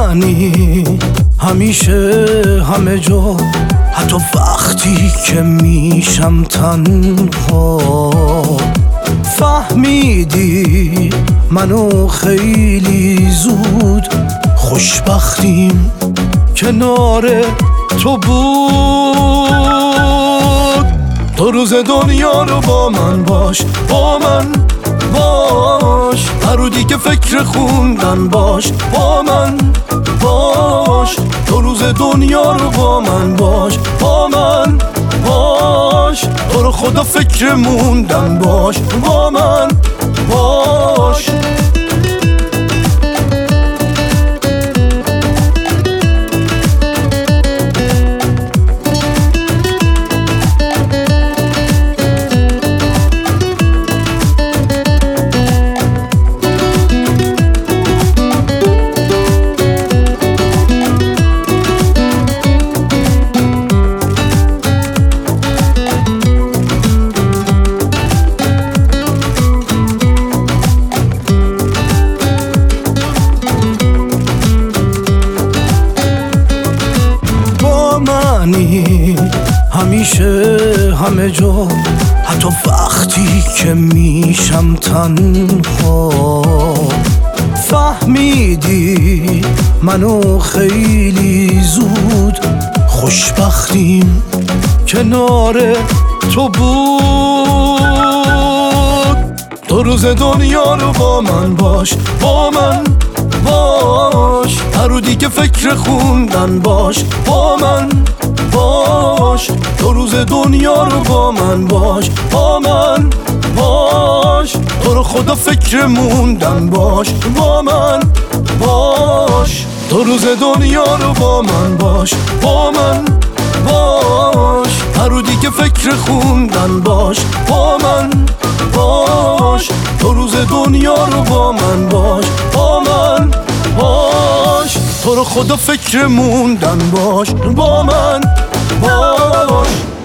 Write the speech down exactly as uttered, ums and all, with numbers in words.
منی همیشه همه جا، حتی وقتی که میشم تنها. فهمیدی منو خیلی زود، خوشبختیم کنار تو بود. تو روز دنیا رو با من باش، با من باش، هر رو دیگه فکر خوندن باش، با من باش. تو روز دنیا رو با من باش، با من باش، تو رو خدا فکر موندن باش، با من باش. همیشه همه جا، حتی وقتی که میشم تنها. فهمیدی منو خیلی زود، خوشبختیم کنار تو بود. تو روز دنیا رو با من باش، با من باش، هر رو دیگه فکر خوندن باش، با من باش. تو روز دنیا رو با من باش، با من باش، تو رو خدا فکر موندن باش، با من باش. تو روز دنیا رو با من باش، با من باش، هر رو دیگه فکر خوندن باش، با من باش. تو روز دنیا رو با من باش، با من باش، تو رو خدا فکر موندن باش، با من باش.